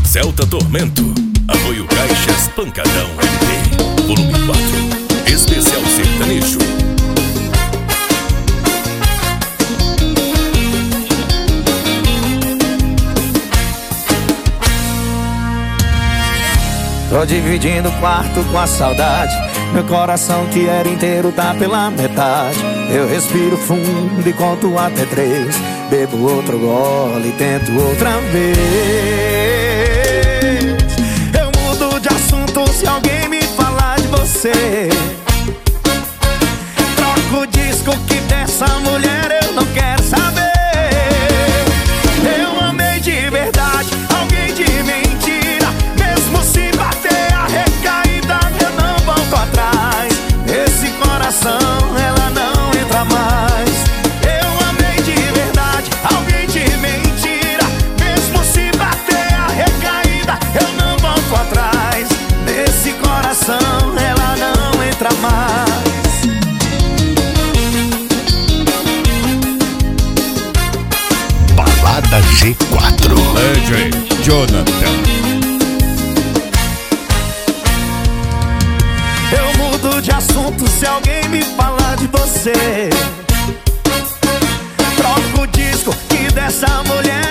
Celta Tormento. Apoio Caixas Pancadão MP. Volume 4. Especial Sertanejo. Tô dividindo o quarto com a saudade. Meu coração que era inteiro tá pela metade. Eu respiro fundo e conto até 3. Bebo outro gole e tento outra vez. Eu mudo de assunto se alguém me falar de você. Troco o disco que dessa mulher eu não quero saber. Eu amei de verdade, alguém de mentira. Mesmo se bater a recaída, eu não volto atrás. Nesse coração ela não entra mais. Eu amei de verdade, alguém de mentira. Mesmo se bater a recaída, eu não volto atrás. Nesse coração ela não entra mais. Balada G4. DJ Jonathan. Eu mudo de assunto se alguém me falar de você. Troco o disco que dessa mulher